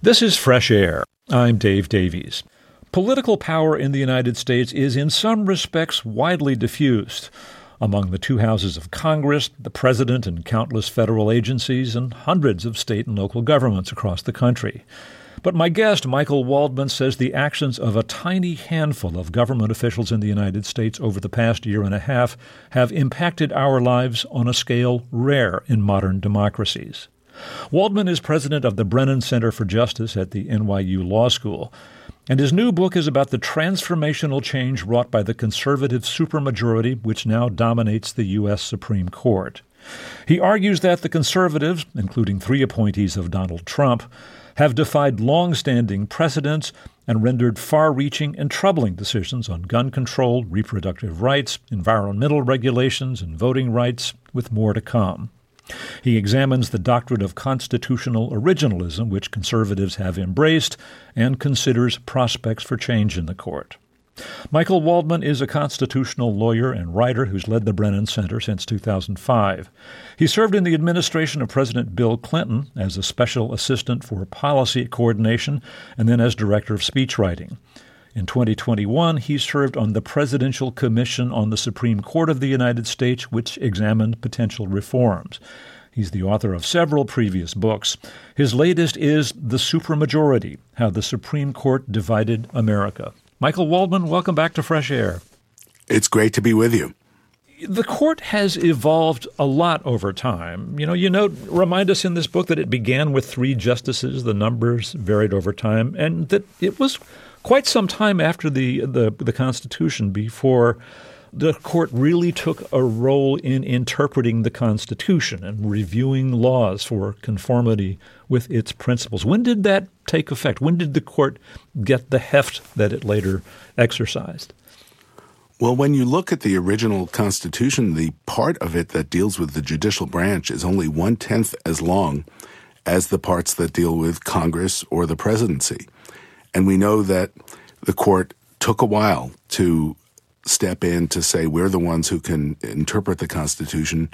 This is Fresh Air. I'm Dave Davies. Political power in the United States is in some respects widely diffused among the two houses of Congress, the president and countless federal agencies, and hundreds of state and local governments across the country. But my guest, Michael Waldman, says the actions of a tiny handful of government officials in the United States over the past year and a half have impacted our lives on a scale rare in modern democracies. Waldman is president of the Brennan Center for Justice at the NYU Law School, and his new book is about the transformational change wrought by the conservative supermajority which now dominates the U.S. Supreme Court. He argues that the conservatives, including three appointees of Donald Trump, have defied long-standing precedents and rendered far-reaching and troubling decisions on gun control, reproductive rights, environmental regulations, and voting rights, with more to come. He examines the doctrine of constitutional originalism, which conservatives have embraced, and considers prospects for change in the court. Michael Waldman is a constitutional lawyer and writer who's led the Brennan Center since 2005. He served in the administration of President Bill Clinton as a special assistant for policy coordination and then as director of speechwriting. In 2021, he served on the Presidential Commission on the Supreme Court of the United States, which examined potential reforms. He's the author of several previous books. His latest is The Supermajority: How the Supreme Court Divided America. Michael Waldman, welcome back to Fresh Air. It's great to be with you. The court has evolved a lot over time. Remind us in this book that it began with 3 justices. The numbers varied over time, and that it was quite some time after the Constitution before the court really took a role in interpreting the Constitution and reviewing laws for conformity with its principles. When did that take effect? When did the court get the heft that it later exercised? Well, when you look at the original Constitution, the part of it that deals with the judicial branch is only 1/10 as long as the parts that deal with Congress or the presidency. And we know that the court took a while to step in to say we're the ones who can interpret the Constitution.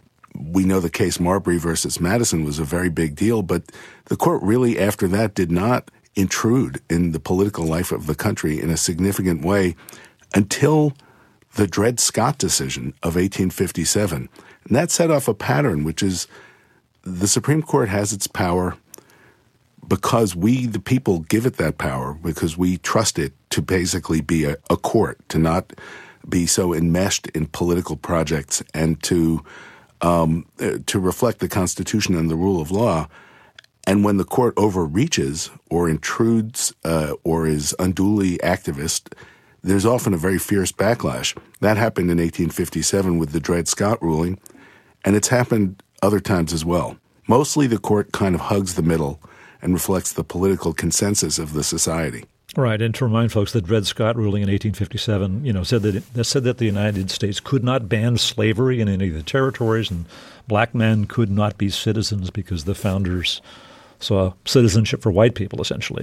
We know the case Marbury versus Madison was a very big deal, but the court really after that did not intrude in the political life of the country in a significant way until the Dred Scott decision of 1857. And that set off a pattern, which is the Supreme Court has its power because we, the people, give it that power, because we trust it to basically be a court, to not be so enmeshed in political projects, and to reflect the Constitution and the rule of law. And when the court overreaches or intrudes or is unduly activist, there's often a very fierce backlash. That happened in 1857 with the Dred Scott ruling, and it's happened other times as well. Mostly the court kind of hugs the middle and reflects the political consensus of the society. Right, and to remind folks, the Dred Scott ruling in 1857, said that the United States could not ban slavery in any of the territories, and black men could not be citizens because the founders saw citizenship for white people, essentially.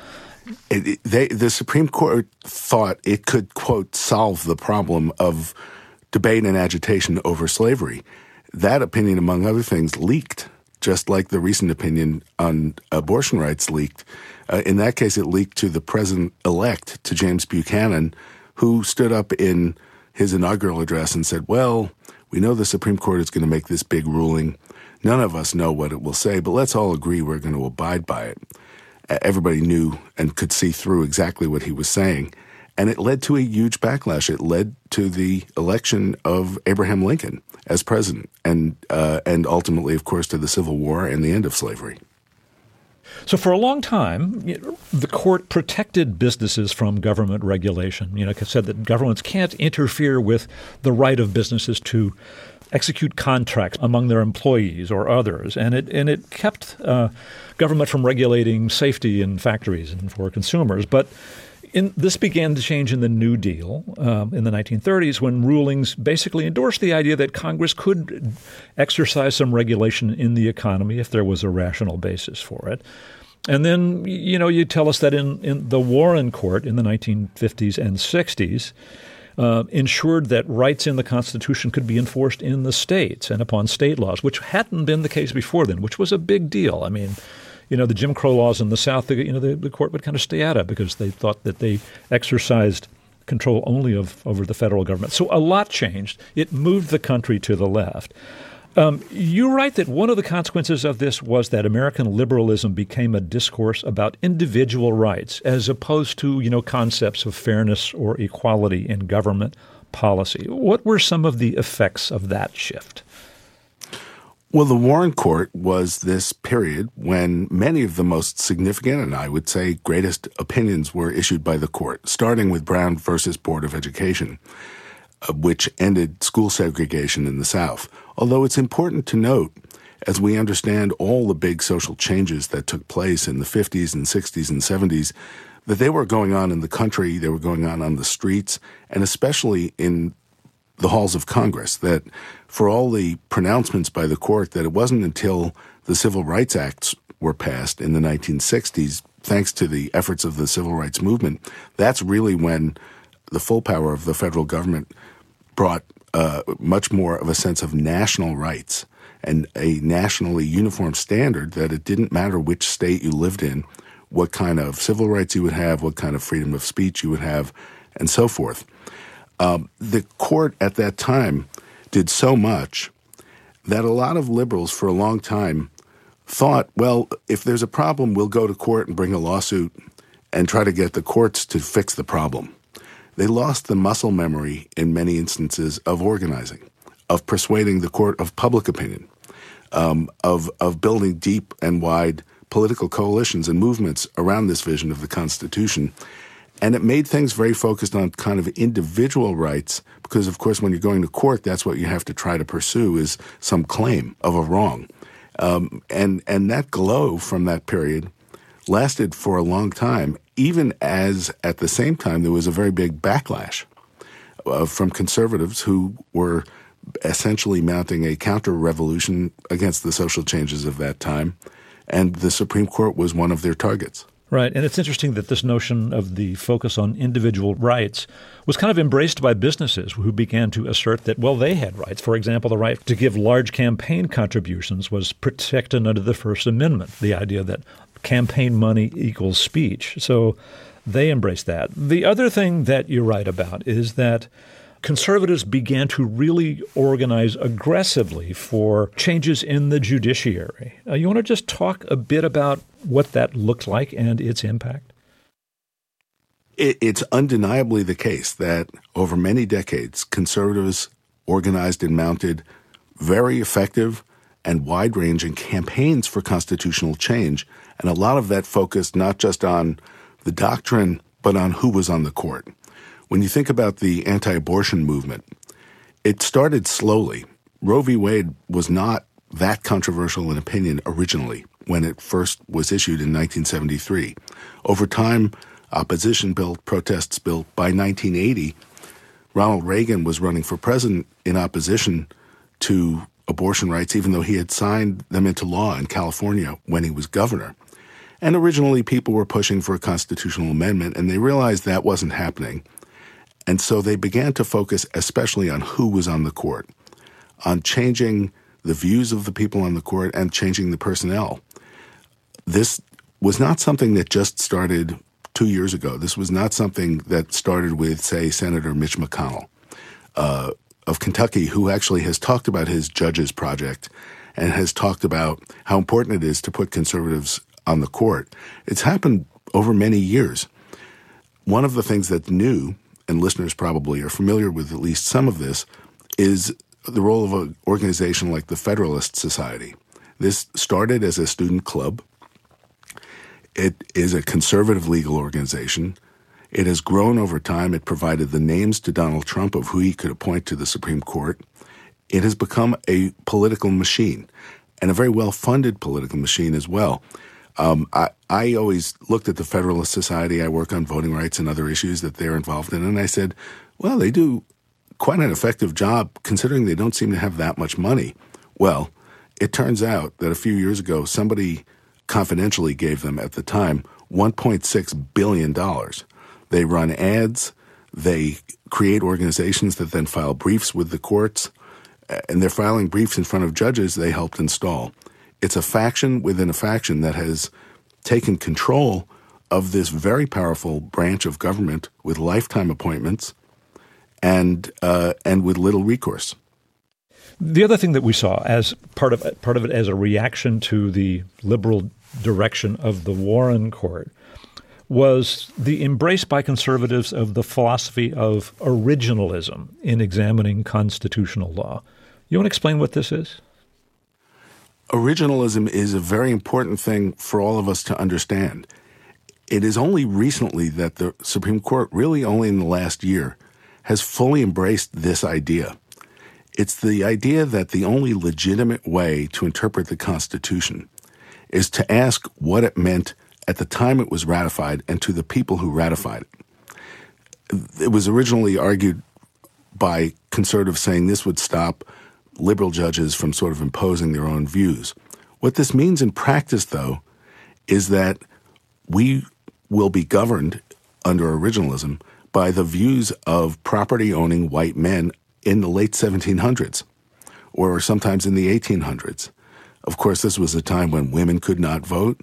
The Supreme Court thought it could, quote, solve the problem of debate and agitation over slavery. That opinion, among other things, leaked, just like the recent opinion on abortion rights leaked. In that case, it leaked to the president-elect, to James Buchanan, who stood up in his inaugural address and said, well, we know the Supreme Court is going to make this big ruling. None of us know what it will say, but let's all agree we're going to abide by it. Everybody knew and could see through exactly what he was saying. And it led to a huge backlash. It led to the election of Abraham Lincoln as president, and ultimately, of course, to the Civil War and the end of slavery. So for a long time, the court protected businesses from government regulation. It said that governments can't interfere with the right of businesses to execute contracts among their employees or others, and it kept government from regulating safety in factories and for consumers. But this began to change in the New Deal in the 1930s, when rulings basically endorsed the idea that Congress could exercise some regulation in the economy if there was a rational basis for it. And then, you tell us that in the Warren Court in the 1950s and 60s ensured that rights in the Constitution could be enforced in the states and upon state laws, which hadn't been the case before then, which was a big deal. I mean, the Jim Crow laws in the South, the court would kind of stay out of because they thought that they exercised control only over the federal government. So a lot changed. It moved the country to the left. You write that one of the consequences of this was that American liberalism became a discourse about individual rights as opposed to, concepts of fairness or equality in government policy. What were some of the effects of that shift? Well, the Warren Court was this period when many of the most significant and I would say greatest opinions were issued by the court, starting with Brown versus Board of Education, which ended school segregation in the South. Although it's important to note, as we understand all the big social changes that took place in the 50s and 60s and 70s, that they were going on in the country, they were going on the streets, and especially in the halls of Congress, that for all the pronouncements by the court that it wasn't until the Civil Rights Acts were passed in the 1960s, thanks to the efforts of the Civil Rights Movement, that's really when the full power of the federal government brought much more of a sense of national rights and a nationally uniform standard that it didn't matter which state you lived in, what kind of civil rights you would have, what kind of freedom of speech you would have, and so forth. The court at that time did so much that a lot of liberals for a long time thought, well, if there's a problem, we'll go to court and bring a lawsuit and try to get the courts to fix the problem. They lost the muscle memory in many instances of organizing, of persuading the court of public opinion, of building deep and wide political coalitions and movements around this vision of the Constitution. And it made things very focused on kind of individual rights because, of course, when you're going to court, that's what you have to try to pursue is some claim of a wrong. And that glow from that period lasted for a long time, even as at the same time there was a very big backlash from conservatives who were essentially mounting a counter-revolution against the social changes of that time. And the Supreme Court was one of their targets. Right. And it's interesting that this notion of the focus on individual rights was kind of embraced by businesses who began to assert that, well, they had rights. For example, the right to give large campaign contributions was protected under the First Amendment, the idea that campaign money equals speech. So they embraced that. The other thing that you write about is that conservatives began to really organize aggressively for changes in the judiciary. You want to just talk a bit about what that looked like and its impact? It's undeniably the case that over many decades, conservatives organized and mounted very effective and wide-ranging campaigns for constitutional change, and a lot of that focused not just on the doctrine, but on who was on the court. When you think about the anti-abortion movement, it started slowly. Roe v. Wade was not that controversial an opinion originally when it first was issued in 1973. Over time, opposition built, protests built. By 1980, Ronald Reagan was running for president in opposition to abortion rights, even though he had signed them into law in California when he was governor. And originally, people were pushing for a constitutional amendment, and they realized that wasn't happening. And so they began to focus especially on who was on the court, on changing the views of the people on the court and changing the personnel. This was not something that just started 2 years ago. This was not something that started with, say, Senator Mitch McConnell of Kentucky, who actually has talked about his Judges Project and has talked about how important it is to put conservatives on the court. It's happened over many years. One of the things that's new, and listeners probably are familiar with at least some of this, is the role of an organization like the Federalist Society. This started as a student club. It is a conservative legal organization. It has grown over time. It provided the names to Donald Trump of who he could appoint to the Supreme Court. It has become a political machine, and a very well-funded political machine as well. I always looked at the Federalist Society. I work on voting rights and other issues that they're involved in, and I said, well, they do quite an effective job considering they don't seem to have that much money. Well, it turns out that a few years ago, somebody confidentially gave them at the time $1.6 billion. They run ads. They create organizations that then file briefs with the courts, and they're filing briefs in front of judges they helped install. it's a faction within a faction that has taken control of this very powerful branch of government with lifetime appointments and with little recourse. The other thing that we saw as part of it as a reaction to the liberal direction of the Warren Court was the embrace by conservatives of the philosophy of originalism in examining constitutional law. You want to explain what this is? Originalism is a very important thing for all of us to understand. It is only recently that the Supreme Court, really only in the last year, has fully embraced this idea. It's the idea that the only legitimate way to interpret the Constitution is to ask what it meant at the time it was ratified and to the people who ratified it. It was originally argued by conservatives saying this would stop liberal judges from sort of imposing their own views. What this means in practice, though, is that we will be governed under originalism by the views of property-owning white men in the late 1700s, or sometimes in the 1800s. Of course, this was a time when women could not vote,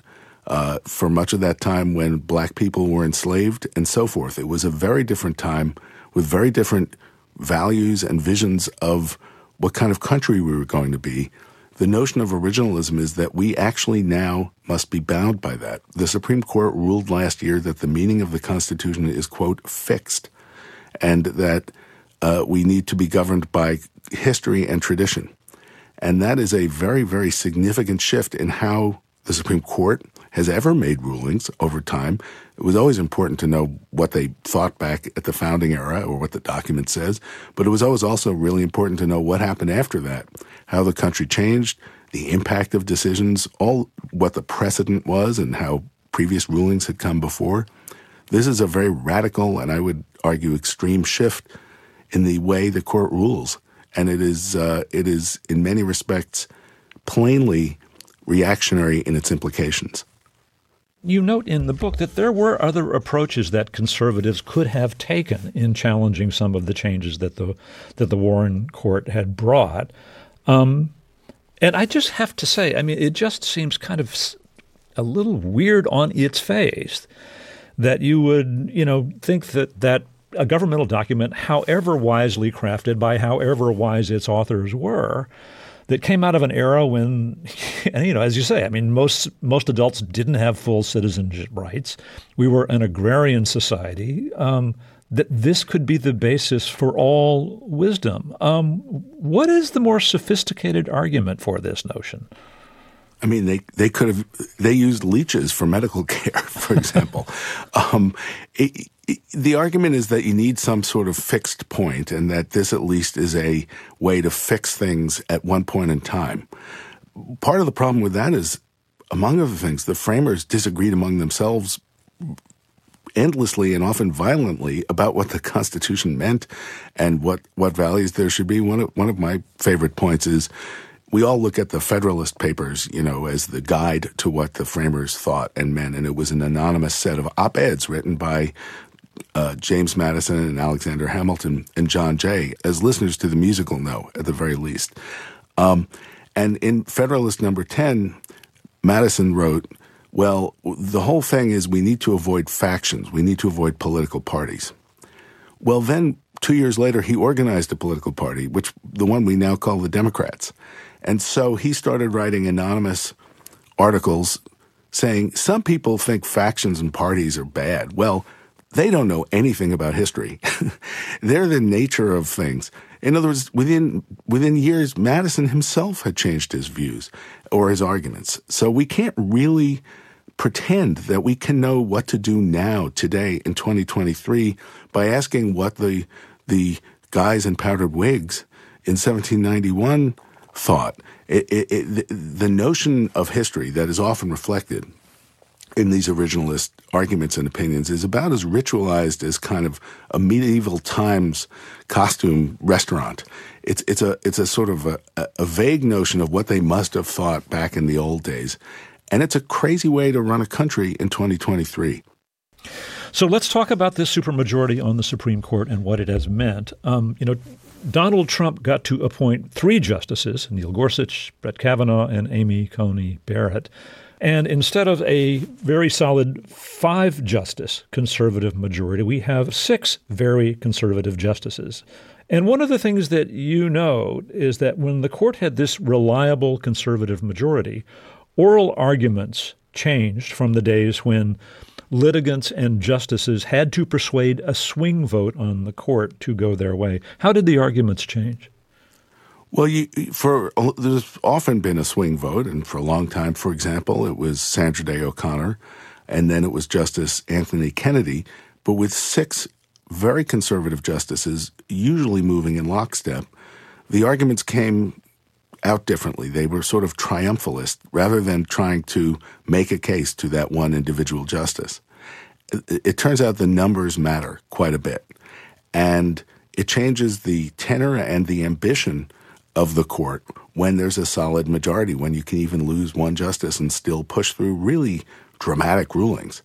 for much of that time when black people were enslaved, and so forth. It was a very different time with very different values and visions of what kind of country we were going to be. The notion of originalism is that we actually now must be bound by that. The Supreme Court ruled last year that the meaning of the Constitution is, quote, fixed, and that we need to be governed by history and tradition. And that is a very, very significant shift in how the Supreme Court has ever made rulings over time. It was always important to know what they thought back at the founding era or what the document says, but it was always also really important to know what happened after that, how the country changed, the impact of decisions, all what the precedent was and how previous rulings had come before. This is a very radical and I would argue extreme shift in the way the court rules. And it is in many respects plainly reactionary in its implications. You note in the book that there were other approaches that conservatives could have taken in challenging some of the changes that the Warren Court had brought. And I just have to say, I mean, it just seems kind of a little weird on its face that you would, think that a governmental document, however wisely crafted by however wise its authors were, that came out of an era when, and, as you say, I mean, most adults didn't have full citizenship rights. We were an agrarian society, that this could be the basis for all wisdom. What is the more sophisticated argument for this notion? I mean, they used leeches for medical care, for example. The argument is that you need some sort of fixed point and that this at least is a way to fix things at one point in time. Part of the problem with that is, among other things, the framers disagreed among themselves endlessly and often violently about what the Constitution meant and what values there should be. One of my favorite points is we all look at the Federalist Papers, as the guide to what the framers thought and meant, and it was an anonymous set of op-eds written by James Madison and Alexander Hamilton and John Jay, as listeners to the musical know, at the very least. And in Federalist number 10, Madison wrote, well, the whole thing is we need to avoid factions. We need to avoid political parties. Well, then 2 years later, he organized a political party, the one we now call the Democrats. And so he started writing anonymous articles saying some people think factions and parties are bad. Well, they don't know anything about history. They're the nature of things. In other words, within years, Madison himself had changed his views or his arguments. So we can't really pretend that we can know what to do now, today, in 2023, by asking what the guys in powdered wigs in 1791 thought. The notion of history that is often reflected in these originalist arguments and opinions is about as ritualized as kind of a medieval times costume restaurant. It's a sort of a vague notion of what they must have thought back in the old days. And it's a crazy way to run a country in 2023. So let's talk about this supermajority on the Supreme Court and what it has meant. Donald Trump got to appoint 3 justices, Neil Gorsuch, Brett Kavanaugh, and Amy Coney Barrett. And instead of a very solid 5-justice conservative majority, we have 6 very conservative justices. And one of the things that you know is that when the court had this reliable conservative majority, oral arguments changed from the days when litigants and justices had to persuade a swing vote on the court to go their way. How did the arguments change? Well, there's often been a swing vote, and for a long time, for example, it was Sandra Day O'Connor, and then it was Justice Anthony Kennedy. But with 6 very conservative justices, usually moving in lockstep, the arguments came out differently. They were sort of triumphalist rather than trying to make a case to that one individual justice. It turns out the numbers matter quite a bit, and it changes the tenor and the ambition of the court when there's a solid majority, when you can even lose one justice and still push through really dramatic rulings.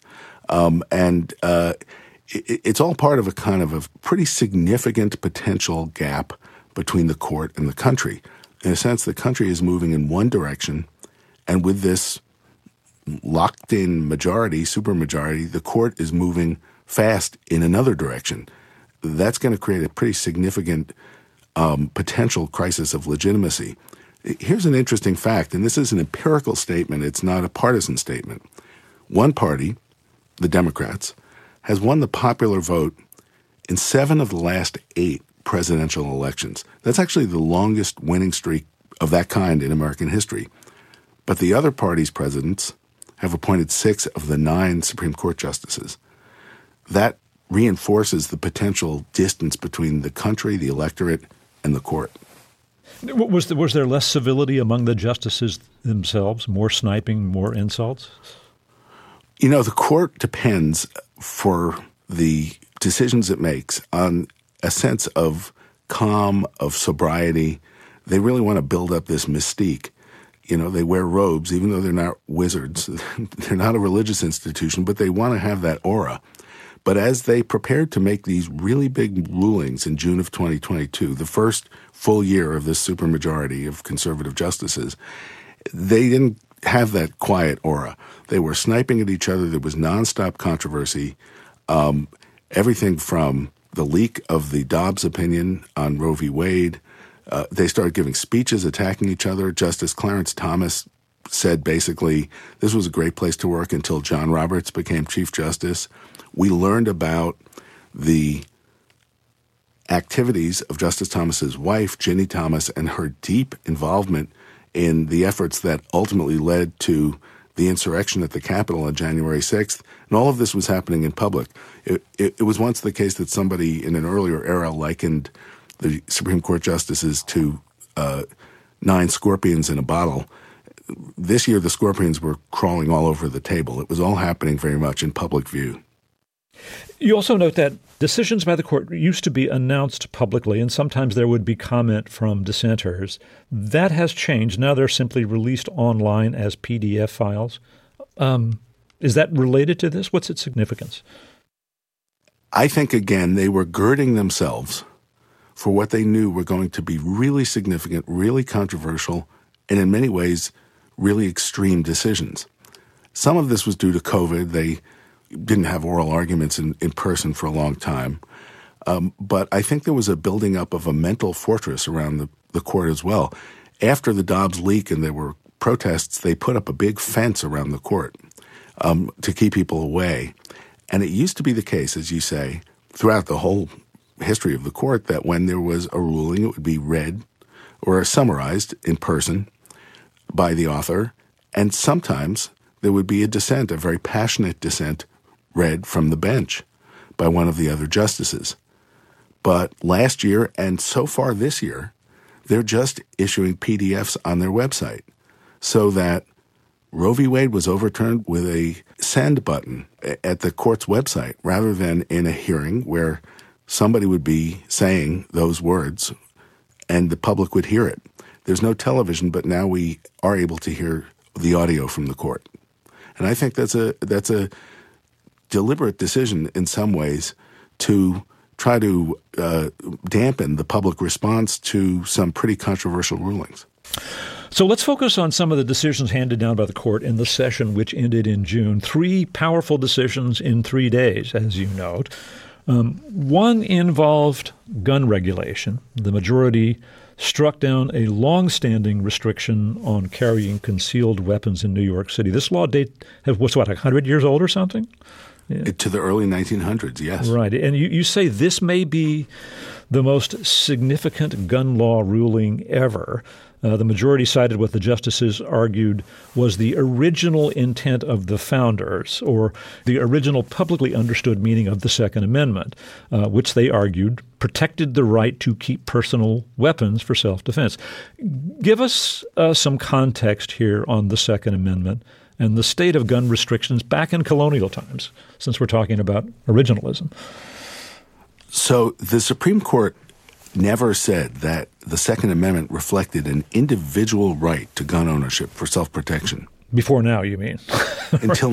It's all part of a kind of a pretty significant potential gap between the court and the country. In a sense, the country is moving in one direction, and with this locked-in majority, supermajority, the court is moving fast in another direction. That's going to create a pretty significant potential crisis of legitimacy. Here's an interesting fact, and this is an empirical statement. It's not a partisan statement. One party, the Democrats, has won the popular vote in 7 of the last 8 presidential elections. That's actually the longest winning streak of that kind in American history. But the other party's presidents have appointed 6 of the 9 Supreme Court justices. That reinforces the potential distance between the country, the electorate, and the court. Was there less civility among the justices themselves, more sniping, more insults? You know, the court depends for the decisions it makes on a sense of calm, of sobriety. They really want to build up this mystique. You know, they wear robes, even though they're not wizards. They're not a religious institution, but they want to have that aura. But as they prepared to make these really big rulings in June of 2022, the first full year of this supermajority of conservative justices, they didn't have that quiet aura. They were sniping at each other. There was nonstop controversy. Everything from the leak of the Dobbs opinion on Roe v. Wade. They started giving speeches attacking each other. Justice Clarence Thomas said basically this was a great place to work until John Roberts became Chief Justice. We learned about the activities of Justice Thomas's wife, Ginny Thomas, and her deep involvement in the efforts that ultimately led to the insurrection at the Capitol on January 6th. And all of this was happening in public. It was once the case that somebody in an earlier era likened the Supreme Court justices to 9 scorpions in a bottle. This year, the scorpions were crawling all over the table. It was all happening very much in public view. You also note that decisions by the court used to be announced publicly, and sometimes there would be comment from dissenters. That has changed. Now they're simply released online as PDF files. Is that related to this? What's its significance? I think, again, they were girding themselves for what they knew were going to be really significant, really controversial, and in many ways, really extreme decisions. Some of this was due to COVID. They didn't have oral arguments in person for a long time. But I think there was a building up of a mental fortress around the court as well. After the Dobbs leak and there were protests, they put up a big fence around the court to keep people away. And it used to be the case, as you say, throughout the whole history of the court, that when there was a ruling, it would be read or summarized in person by the author. And sometimes there would be a dissent, a very passionate dissent, read from the bench by one of the other justices. But last year and so far this year, they're just issuing PDFs on their website so that Roe v. Wade was overturned with a send button at the court's website rather than in a hearing where somebody would be saying those words and the public would hear it. There's no television, but now we are able to hear the audio from the court. And I think that's a deliberate decision in some ways to try to dampen the public response to some pretty controversial rulings. So let's focus on some of the decisions handed down by the court in the session which ended in June. 3 powerful decisions in 3 days, as you note. One involved gun regulation. The majority struck down a long-standing restriction on carrying concealed weapons in New York City. This law was 100 years old or something? Yeah. To the early 1900s, yes. Right. And you say this may be the most significant gun law ruling ever. The majority cited what the justices argued was the original intent of the founders, or the original publicly understood meaning of the Second Amendment, which they argued protected the right to keep personal weapons for self-defense. Give us some context here on the Second Amendment and the state of gun restrictions back in colonial times, since we're talking about originalism. So the Supreme Court never said that the Second Amendment reflected an individual right to gun ownership for self-protection. Before now, you mean? Until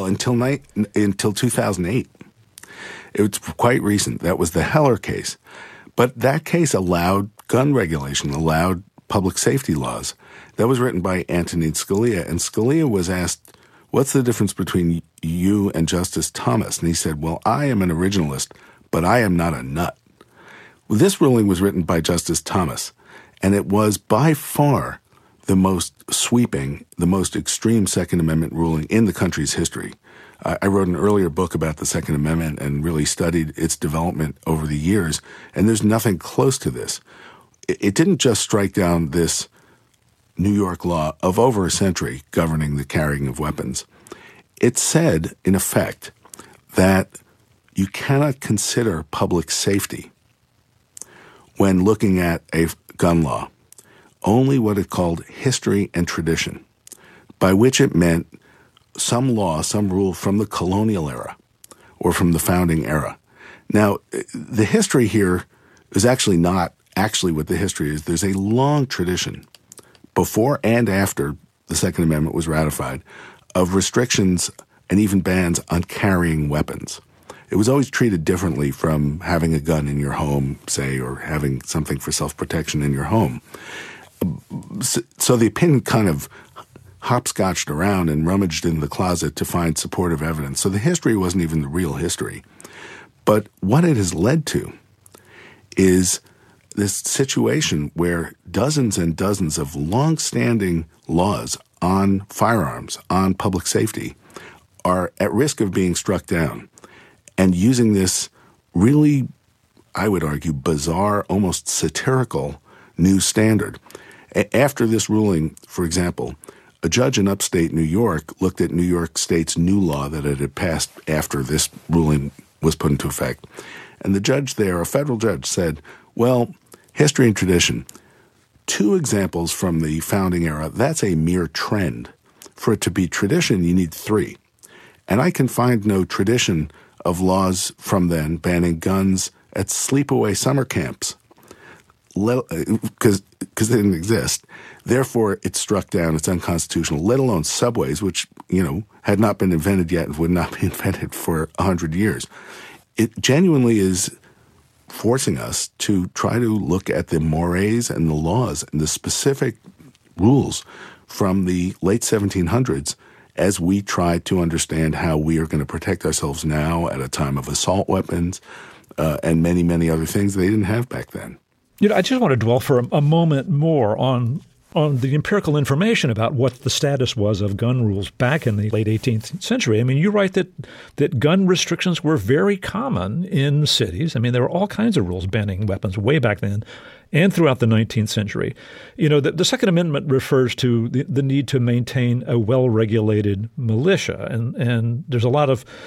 2008. It was quite recent. That was the Heller case. But that case allowed gun regulation, allowed public safety laws. That was written by Antonin Scalia. And Scalia was asked, what's the difference between you and Justice Thomas? And he said, well, I am an originalist, but I am not a nut. Well, this ruling was written by Justice Thomas, and it was by far the most sweeping, the most extreme Second Amendment ruling in the country's history. I wrote an earlier book about the Second Amendment and really studied its development over the years, and there's nothing close to this. It didn't just strike down this New York law of over a century governing the carrying of weapons. It said, in effect, that you cannot consider public safety when looking at a gun law only what it called history and tradition, by which it meant some law, some rule from the colonial era or from the founding era. Now, the history here is actually not actually what the history is. There's a long tradition before and after the Second Amendment was ratified of restrictions and even bans on carrying weapons. It was always treated differently from having a gun in your home, say, or having something for self-protection in your home. So the opinion kind of hopscotched around and rummaged in the closet to find supportive evidence. So the history wasn't even the real history. But what it has led to is this situation where dozens and dozens of long-standing laws on firearms, on public safety, are at risk of being struck down. And using this really, I would argue, bizarre, almost satirical new standard. After this ruling, for example, a judge in upstate New York looked at New York State's new law that it had passed after this ruling was put into effect. And the judge there, a federal judge, said, well, history and tradition, 2 examples from the founding era, that's a mere trend. For it to be tradition, you need 3. And I can find no tradition of laws from then banning guns at sleepaway summer camps, because they didn't exist. Therefore, it's struck down. It's unconstitutional, let alone subways, which, had not been invented yet and would not be invented for 100 years. It genuinely is forcing us to try to look at the mores and the laws and the specific rules from the late 1700s as we try to understand how we are going to protect ourselves now at a time of assault weapons and many, many other things they didn't have back then. I just want to dwell for a moment more on the empirical information about what the status was of gun rules back in the late 18th century. I mean, you write that gun restrictions were very common in cities. I mean, there were all kinds of rules banning weapons way back then and throughout the 19th century. The Second Amendment refers to the need to maintain a well-regulated militia, and there's a lot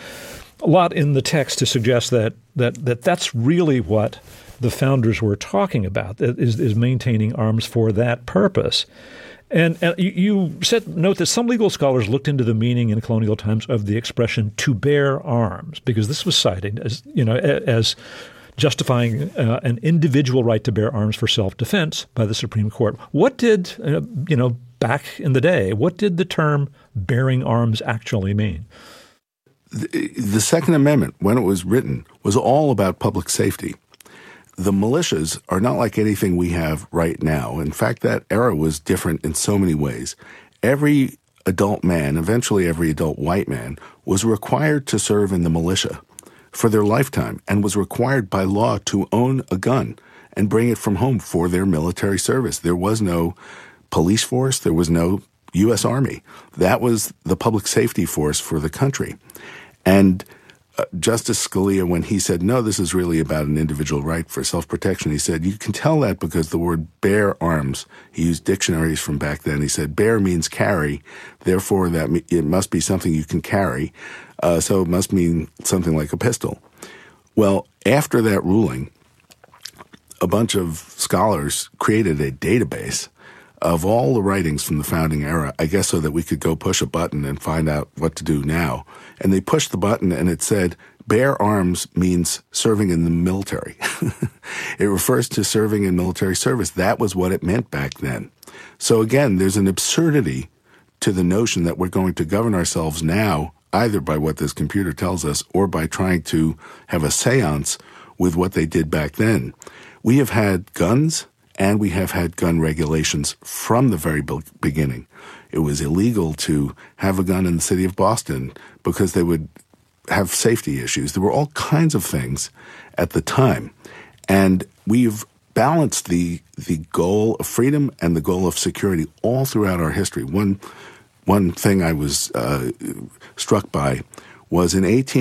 in the text to suggest that that's really what the founders were talking about, is maintaining arms for that purpose. And you note that some legal scholars looked into the meaning in colonial times of the expression "to bear arms," because this was cited as justifying an individual right to bear arms for self-defense by the Supreme Court. What did back in the day, what did the term "bearing arms" actually mean? The Second Amendment, when it was written, was all about public safety. The militias are not like anything we have right now. In fact, that era was different in so many ways. Every adult man, eventually every adult white man, was required to serve in the militia for their lifetime and was required by law to own a gun and bring it from home for their military service. There was no police force. There was no U.S. Army. That was the public safety force for the country. And Justice Scalia, when he said, no, this is really about an individual right for self-protection, he said, you can tell that because the word bear arms, he used dictionaries from back then. He said, bear means carry, therefore it must be something you can carry, so it must mean something like a pistol. Well, after that ruling, a bunch of scholars created a database of all the writings from the founding era, I guess so that we could go push a button and find out what to do now. And they pushed the button and it said, bear arms means serving in the military. It refers to serving in military service. That was what it meant back then. So again, there's an absurdity to the notion that we're going to govern ourselves now either by what this computer tells us or by trying to have a seance with what they did back then. We have had guns and we have had gun regulations from the very beginning. It was illegal to have a gun in the city of Boston because they would have safety issues. There were all kinds of things at the time. And we've balanced the goal of freedom and the goal of security all throughout our history. One thing I was struck by was in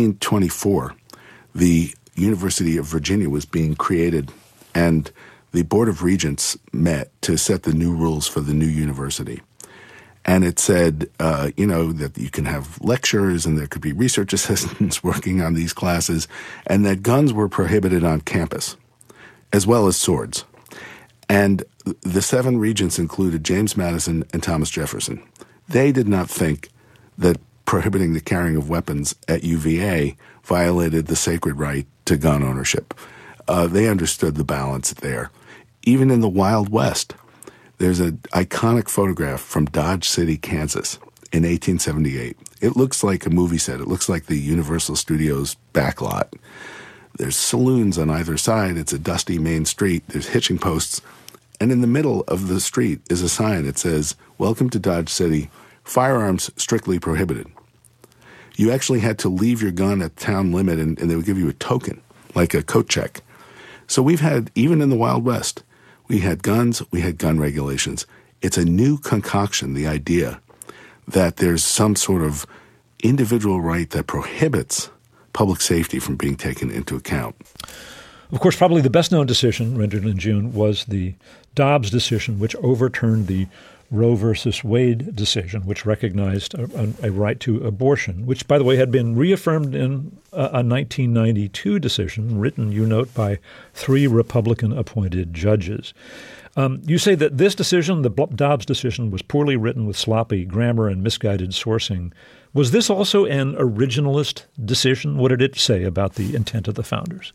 1824, the University of Virginia was being created, and the Board of Regents met to set the new rules for the new university. And it said, that you can have lectures and there could be research assistants working on these classes, and that guns were prohibited on campus, as well as swords. And the 7 regents included James Madison and Thomas Jefferson. They did not think that prohibiting the carrying of weapons at UVA violated the sacred right to gun ownership. They understood the balance there. Even in the Wild West, there's an iconic photograph from Dodge City, Kansas in 1878. It looks like a movie set. It looks like the Universal Studios backlot. There's saloons on either side. It's a dusty main street. There's hitching posts. And in the middle of the street is a sign that says, "Welcome to Dodge City, firearms strictly prohibited." You actually had to leave your gun at town limit and they would give you a token, like a coat check. So we've had, even in the Wild West, we had guns, we had gun regulations. It's a new concoction, the idea that there's some sort of individual right that prohibits public safety from being taken into account. Of course, probably the best-known decision rendered in June was the Dobbs decision, which overturned the Roe versus Wade decision, which recognized a right to abortion, which, by the way, had been reaffirmed in a 1992 decision written, you note, by 3 Republican-appointed judges. You say that this decision, the Dobbs decision, was poorly written with sloppy grammar and misguided sourcing. Was this also an originalist decision? What did it say about the intent of the founders?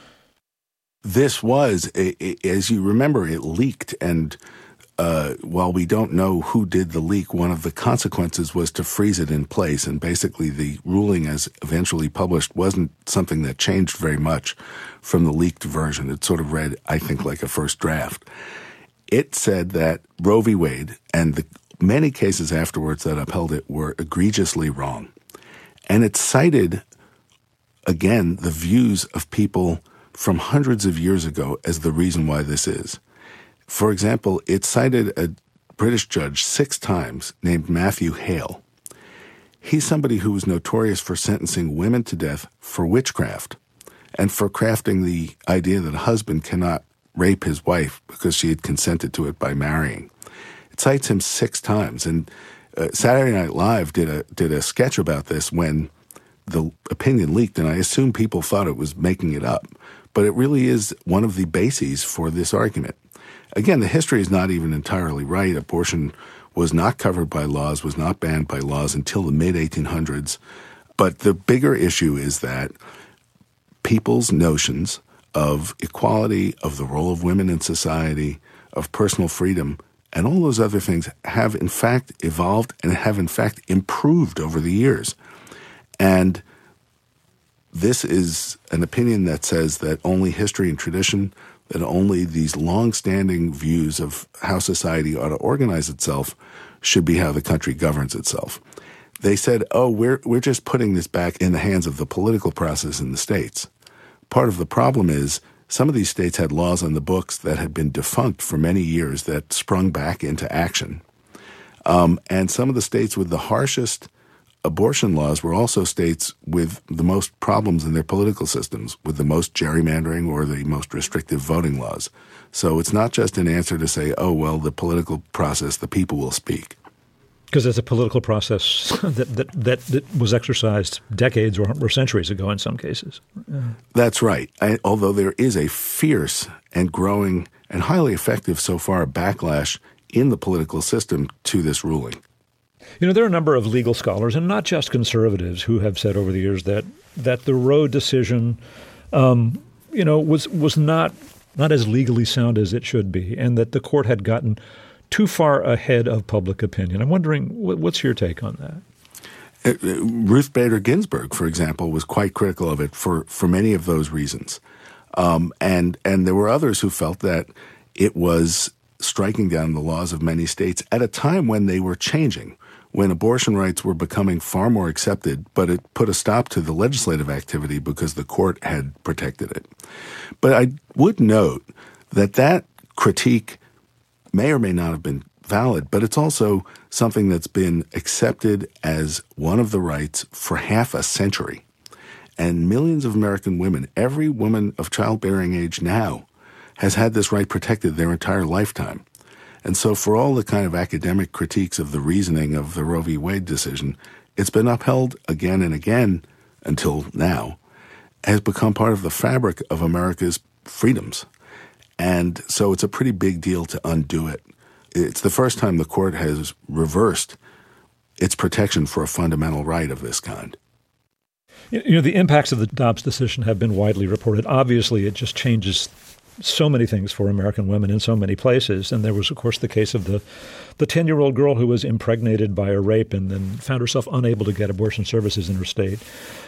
This was, as you remember, it leaked, and while we don't know who did the leak, one of the consequences was to freeze it in place. And basically the ruling as eventually published wasn't something that changed very much from the leaked version. It sort of read, I think, like a first draft. It said that Roe v. Wade and the many cases afterwards that upheld it were egregiously wrong. And it cited, again, the views of people from hundreds of years ago as the reason why this is. For example, it cited a British judge 6 times named Matthew Hale. He's somebody who was notorious for sentencing women to death for witchcraft and for crafting the idea that a husband cannot rape his wife because she had consented to it by marrying. It cites him 6 times. And Saturday Night Live did a sketch about this when the opinion leaked, and I assume people thought it was making it up. But it really is one of the bases for this argument. Again, the history is not even entirely right. Abortion was not covered by laws, was not banned by laws until the mid-1800s. But the bigger issue is that people's notions of equality, of the role of women in society, of personal freedom, and all those other things have in fact evolved and have in fact improved over the years. And This is an opinion that says that only history and tradition, that only these long-standing views of how society ought to organize itself should be how the country governs itself. They said, we're just putting this back in the hands of the political process in the states. Part of the problem is some of these states had laws on the books that had been defunct for many years that sprung back into action. And some of the states with the harshest abortion laws were also states with the most problems in their political systems, with the most gerrymandering or the most restrictive voting laws. So it's not just an answer to say, the political process, the people will speak. Because it's a political process that was exercised decades or centuries ago in some cases. Yeah. That's right. Although there is a fierce and growing and highly effective so far backlash in the political system to this ruling. There are a number of legal scholars, and not just conservatives, who have said over the years that the Roe decision, was not as legally sound as it should be, and that the court had gotten too far ahead of public opinion. I'm wondering, what's your take on that? Ruth Bader Ginsburg, for example, was quite critical of it for many of those reasons. And there were others who felt that it was striking down the laws of many states at a time when they were changing, when abortion rights were becoming far more accepted, but it put a stop to the legislative activity because the court had protected it. But I would note that critique may or may not have been valid, but it's also something that's been accepted as one of the rights for half a century. And millions of American women, every woman of childbearing age now, has had this right protected their entire lifetime. And so for all the kind of academic critiques of the reasoning of the Roe v. Wade decision, it's been upheld again and again until now, has become part of the fabric of America's freedoms. And so it's a pretty big deal to undo it. It's the first time the court has reversed its protection for a fundamental right of this kind. The impacts of the Dobbs decision have been widely reported. Obviously, it just changes so many things for American women in so many places. And there was, of course, the case of the 10-year-old girl who was impregnated by a rape and then found herself unable to get abortion services in her state.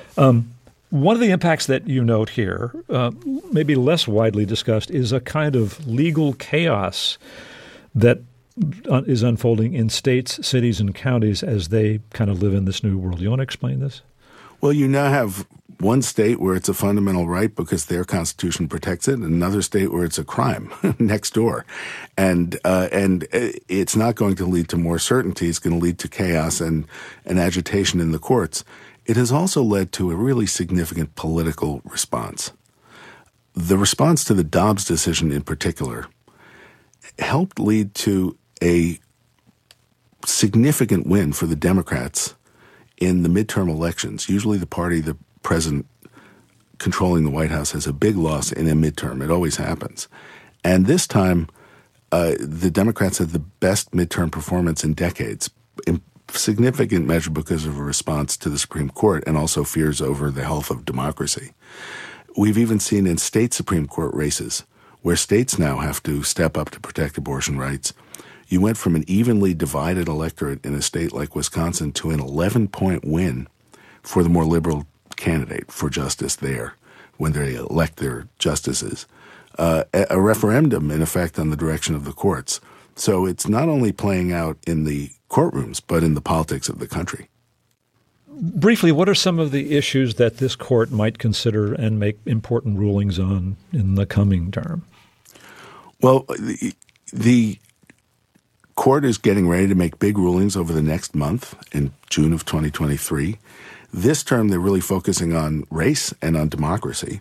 One of the impacts that you note here, maybe less widely discussed, is a kind of legal chaos that is unfolding in states, cities, and counties as they kind of live in this new world. You want to explain this? Well, you now have one state where it's a fundamental right because their constitution protects it, and another state where it's a crime next door. And it's not going to lead to more certainty. It's going to lead to chaos and agitation in the courts. It has also led to a really significant political response. The response to the Dobbs decision in particular helped lead to a significant win for the Democrats in the midterm elections. Usually the party, the president controlling the White House, has a big loss in a midterm. It always happens. And this time, the Democrats had the best midterm performance in decades, in significant measure because of a response to the Supreme Court and also fears over the health of democracy. We've even seen in state Supreme Court races where states now have to step up to protect abortion rights. You went from an evenly divided electorate in a state like Wisconsin to an 11-point win for the more liberal candidate for justice there when they elect their justices. A referendum, in effect, on the direction of the courts. So it's not only playing out in the courtrooms, but in the politics of the country. Briefly, what are some of the issues that this court might consider and make important rulings on in the coming term? Well, the court is getting ready to make big rulings over the next month in June of 2023. This term, they're really focusing on race and on democracy.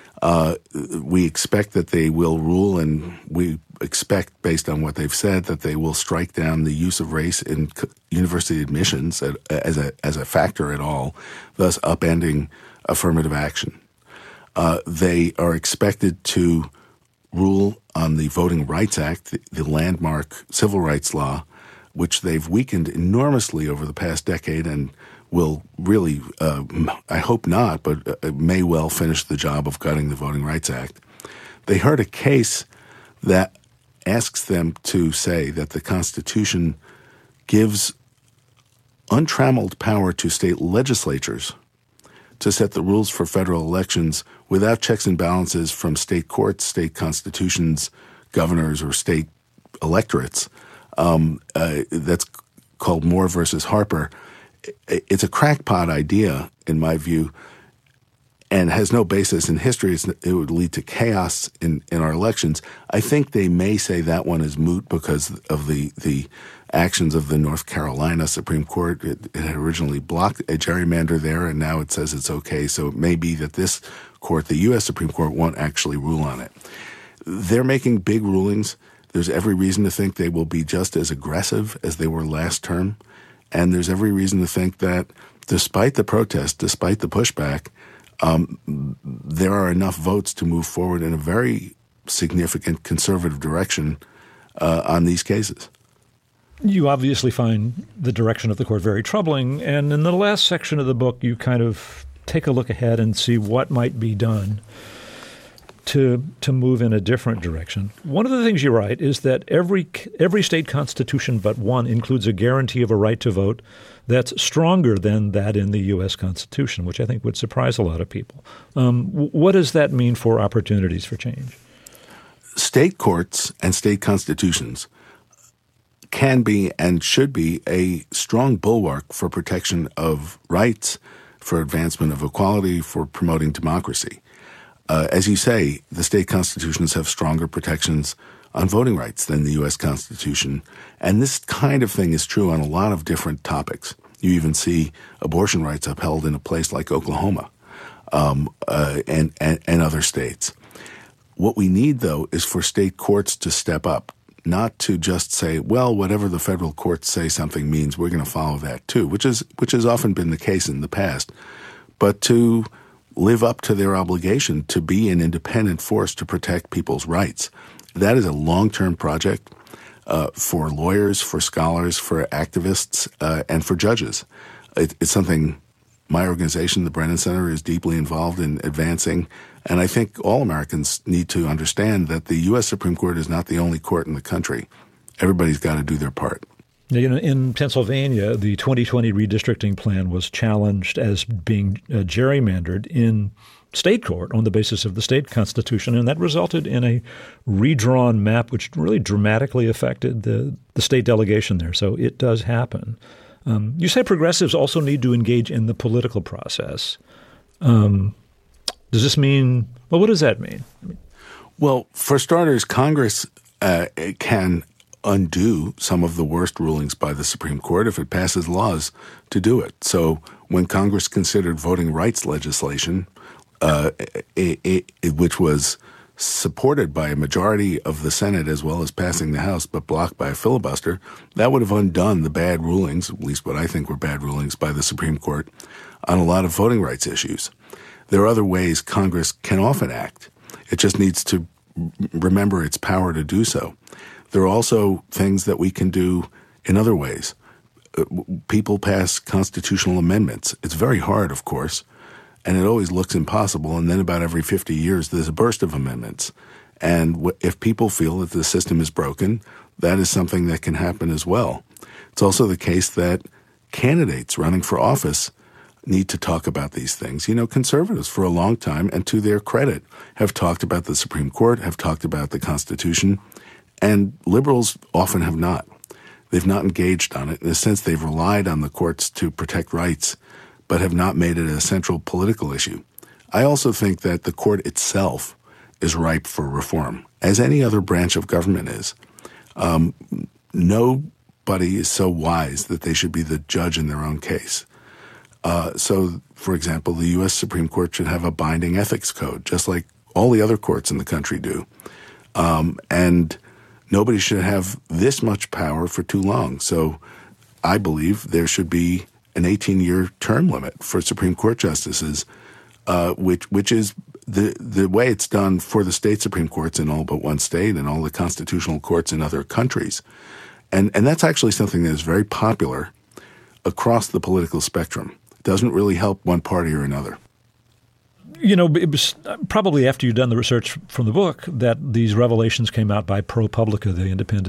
We expect that they will rule, and we expect, based on what they've said, that they will strike down the use of race in university admissions as a factor at all, thus upending affirmative action. They are expected to rule on the Voting Rights Act, the landmark civil rights law, which they've weakened enormously over the past decade and will really, I hope not, but may well finish the job of gutting the Voting Rights Act. They heard a case that asks them to say that the Constitution gives untrammeled power to state legislatures to set the rules for federal elections without checks and balances from state courts, state constitutions, governors, or state electorates. That's called Moore versus Harper. It's a crackpot idea, in my view, and has no basis in history. It would lead to chaos in our elections. I think they may say that one is moot because of the actions of the North Carolina Supreme Court. It had originally blocked a gerrymander there, and now it says it's okay. So it may be that this court, the U.S. Supreme Court, won't actually rule on it. They're making big rulings. There's every reason to think they will be just as aggressive as they were last term. And there's every reason to think that despite the protest, despite the pushback, there are enough votes to move forward in a very significant conservative direction on these cases. You obviously find the direction of the court very troubling. And in the last section of the book, you kind of take a look ahead and see what might be done to move in a different direction. One of the things you write is that every state constitution but one includes a guarantee of a right to vote that's stronger than that in the U.S. Constitution, which I think would surprise a lot of people. What does that mean for opportunities for change? State courts and state constitutions can be and should be a strong bulwark for protection of rights, for advancement of equality, for promoting democracy. As you say, the state constitutions have stronger protections on voting rights than the U.S. Constitution. And this kind of thing is true on a lot of different topics. You even see abortion rights upheld in a place like Oklahoma and other states. What we need, though, is for state courts to step up, not to just say, well, whatever the federal courts say something means, we're going to follow that too, which has often been the case in the past, but to live up to their obligation to be an independent force to protect people's rights. That is a long-term project for lawyers, for scholars, for activists, and for judges. It's something my organization, the Brennan Center, is deeply involved in advancing. And I think all Americans need to understand that the U.S. Supreme Court is not the only court in the country. Everybody's got to do their part. You know, in Pennsylvania, the 2020 redistricting plan was challenged as being gerrymandered in state court on the basis of the state constitution, and that resulted in a redrawn map which really dramatically affected the state delegation there. So it does happen. You say progressives also need to engage in the political process. Does this mean – well, what does that mean? Well, for starters, Congress can undo some of the worst rulings by the Supreme Court if it passes laws to do it. So when Congress considered voting rights legislation, which was supported by a majority of the Senate as well as passing the House, but blocked by a filibuster, that would have undone the bad rulings, at least what I think were bad rulings by the Supreme Court, on a lot of voting rights issues. There are other ways Congress can often act. It just needs to remember its power to do so. There are also things that we can do in other ways. People pass constitutional amendments. It's very hard, of course, and it always looks impossible. And then about every 50 years, there's a burst of amendments. And if people feel that the system is broken, that is something that can happen as well. It's also the case that candidates running for office need to talk about these things. You know, conservatives for a long time, and to their credit, have talked about the Supreme Court, have talked about the Constitution, and liberals often have not. They've not engaged on it. In a sense, they've relied on the courts to protect rights, but have not made it a central political issue. I also think that the court itself is ripe for reform, as any other branch of government is. Nobody is so wise that they should be the judge in their own case. So, for example, the U.S. Supreme Court should have a binding ethics code, just like all the other courts in the country do. And nobody should have this much power for too long. So I believe there should be an 18-year term limit for Supreme Court justices, which is the way it's done for the state Supreme Courts in all but one state and all the constitutional courts in other countries. And that's actually something that is very popular across the political spectrum. It doesn't really help one party or another. You know, it was probably after you'd done the research from the book that these revelations came out by ProPublica, the independent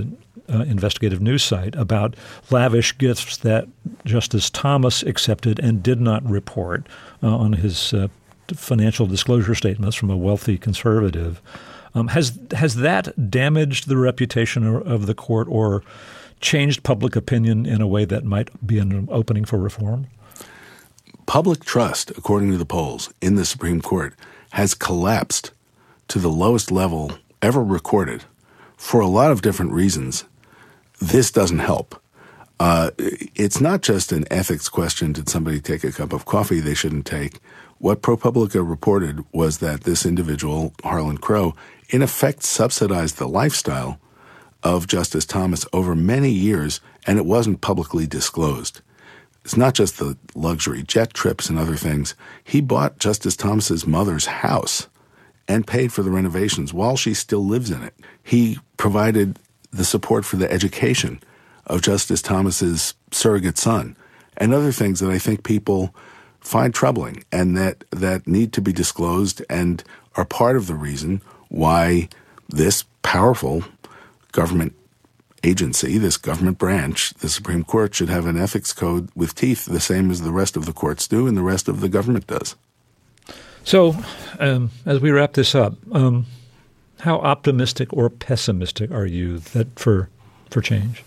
investigative news site about lavish gifts that Justice Thomas accepted and did not report on his financial disclosure statements from a wealthy conservative. Has that damaged the reputation of the court or changed public opinion in a way that might be an opening for reform? Public trust, according to the polls, in the Supreme Court has collapsed to the lowest level ever recorded for a lot of different reasons. This doesn't help. It's not just an ethics question. Did somebody take a cup of coffee they shouldn't take? What ProPublica reported was that this individual, Harlan Crow, in effect subsidized the lifestyle of Justice Thomas over many years, and it wasn't publicly disclosed. It's not just the luxury jet trips and other things. He bought Justice Thomas's mother's house and paid for the renovations while she still lives in it. He provided the support for the education of Justice Thomas's surrogate son and other things that I think people find troubling and that need to be disclosed and are part of the reason why this powerful government agency, this government branch, the Supreme Court, should have an ethics code with teeth the same as the rest of the courts do and the rest of the government does. So, as we wrap this up, how optimistic or pessimistic are you that for change?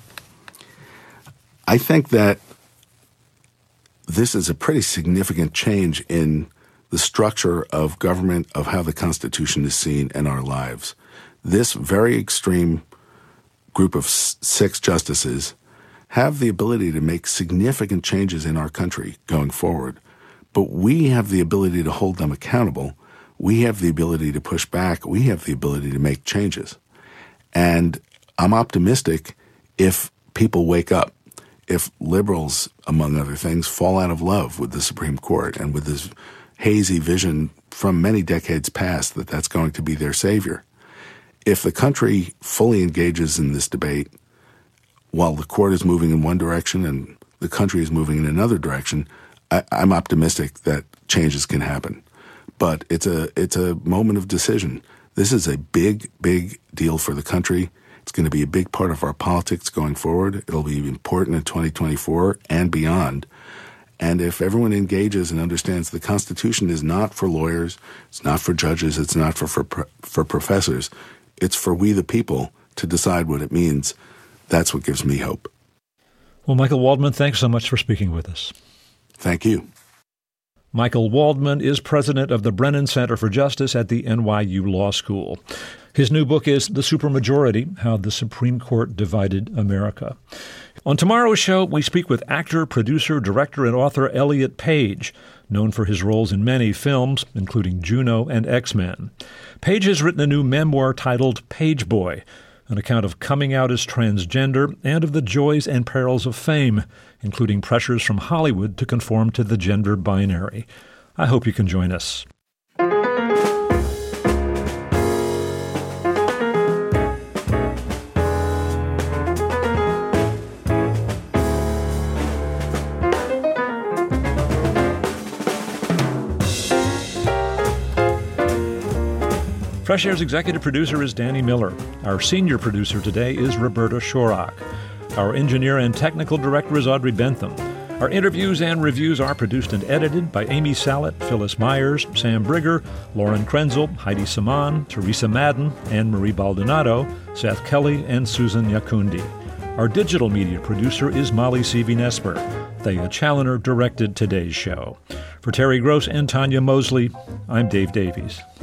I think that this is a pretty significant change in the structure of government, of how the Constitution is seen in our lives. This very extreme group of 6 justices have the ability to make significant changes in our country going forward. But we have the ability to hold them accountable. We have the ability to push back. We have the ability to make changes. And I'm optimistic if people wake up, if liberals, among other things, fall out of love with the Supreme Court and with this hazy vision from many decades past that that's going to be their savior. If the country fully engages in this debate while the court is moving in one direction and the country is moving in another direction, I'm optimistic that changes can happen. But it's a moment of decision. This is a big, big deal for the country. It's going to be a big part of our politics going forward. It'll be important in 2024 and beyond. And if everyone engages and understands the Constitution is not for lawyers, it's not for judges, it's not for professors, it's for we the people to decide what it means. That's what gives me hope. Well, Michael Waldman, thanks so much for speaking with us. Thank you. Michael Waldman is president of the Brennan Center for Justice at the NYU Law School. His new book is The Supermajority: How the Supreme Court Divided America. On tomorrow's show, we speak with actor, producer, director, and author Elliot Page, known for his roles in many films, including Juno and X-Men. Page has written a new memoir titled Page Boy, an account of coming out as transgender and of the joys and perils of fame, including pressures from Hollywood to conform to the gender binary. I hope you can join us. Fresh Air's executive producer is Danny Miller. Our senior producer today is Roberta Shorak. Our engineer and technical director is Audrey Bentham. Our interviews and reviews are produced and edited by Amy Sallet, Phyllis Myers, Sam Brigger, Lauren Krenzel, Heidi Saman, Teresa Madden, Anne-Marie Baldonado, Seth Kelly, and Susan Yakundi. Our digital media producer is Molly Seavey-Nesper. Thea Challoner directed today's show. For Terry Gross and Tanya Mosley, I'm Dave Davies.